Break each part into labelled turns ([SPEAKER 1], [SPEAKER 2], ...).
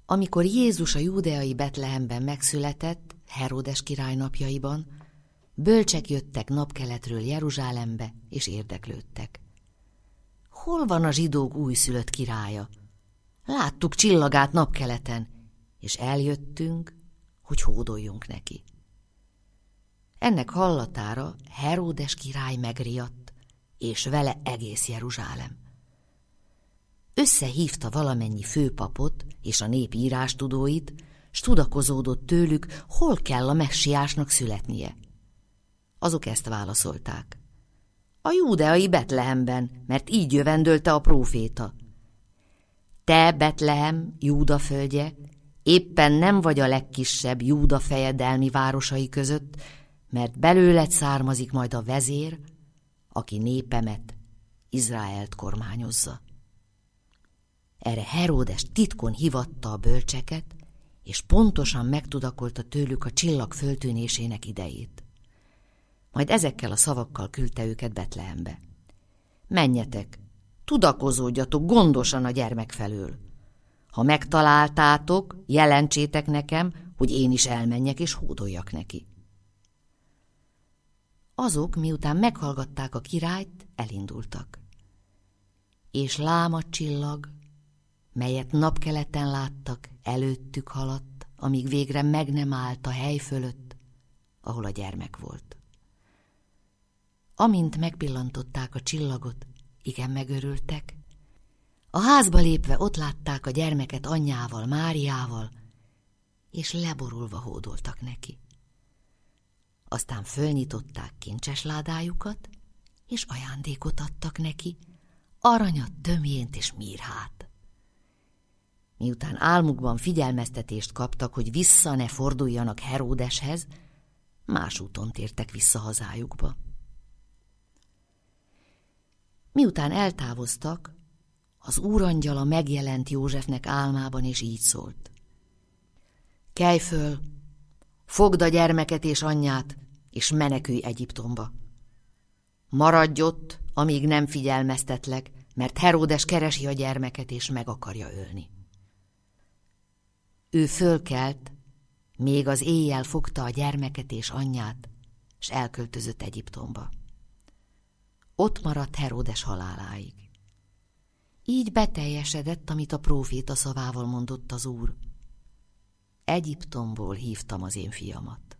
[SPEAKER 1] Amikor Jézus a júdeai Betlehemben megszületett, Heródes király napjaiban, bölcsek jöttek napkeletről Jeruzsálembe, és érdeklődtek. Hol van a zsidók újszülött királya? Láttuk csillagát napkeleten, és eljöttünk, hogy hódoljunk neki. Ennek hallatára Heródes király megriadt, és vele egész Jeruzsálem. Összehívta valamennyi főpapot és a nép írástudóit, s tudakozódott tőlük, hol kell a messiásnak születnie. Azok ezt válaszolták: a júdeai Betlehemben, mert így jövendölte a próféta. Te, Betlehem, Júda földje, éppen nem vagy a legkisebb Júda fejedelmi városai között, mert belőled származik majd a vezér, aki népemet, Izraelt kormányozza. Erre Heródes titkon hívatta a bölcseket, és pontosan megtudakolta tőlük a csillag föltűnésének idejét. Majd ezekkel a szavakkal küldte őket Betlehembe. Menjetek, tudakozódjatok gondosan a gyermek felől. Ha megtaláltátok, jelentsétek nekem, hogy én is elmenjek és hódoljak neki. Azok, miután meghallgatták a királyt, elindultak. És lám a csillag, melyet napkeleten láttak, előttük haladt, amíg végre meg nem állt a hely fölött, ahol a gyermek volt. Amint megpillantották a csillagot, igen megörültek. A házba lépve ott látták a gyermeket anyjával, Máriával, és leborulva hódoltak neki. Aztán fölnyitották kincses ládájukat, és ajándékot adtak neki, aranyat, tömjént és mirhát. Miután álmukban figyelmeztetést kaptak, hogy vissza ne forduljanak Heródeshez, más úton tértek vissza hazájukba. Miután eltávoztak, az úrangyala megjelent Józsefnek álmában, és így szólt: kelj föl, fogd a gyermeket és anyját, és menekülj Egyiptomba. Maradj ott, amíg nem figyelmeztetlek, mert Heródes keresi a gyermeket, és meg akarja ölni. Ő fölkelt, még az éjjel fogta a gyermeket és anyját, s elköltözött Egyiptomba. Ott maradt Heródes haláláig. Így beteljesedett, amit a próféta szavával mondott az Úr: Egyiptomból hívtam az én fiamat.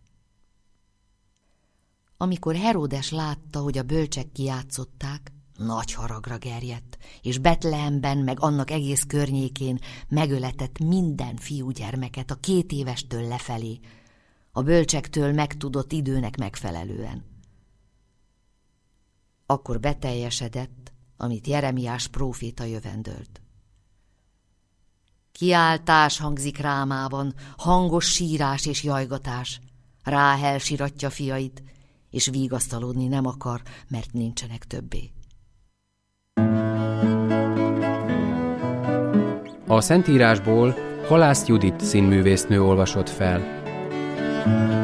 [SPEAKER 1] Amikor Heródes látta, hogy a bölcsek kijátszották, nagy haragra gerjedt, és Betlehemben meg annak egész környékén megöletett minden fiúgyermeket a 2 évestől lefelé, a bölcsektől megtudott időnek megfelelően. Akkor beteljesedett, amit Jeremiás próféta jövendölt. Kiáltás hangzik Rámában, hangos sírás és jajgatás. Ráhel siratja fiait, és vigasztalódni nem akar, mert nincsenek többé.
[SPEAKER 2] A Szentírásból Halász Judit színművésznő olvasott fel.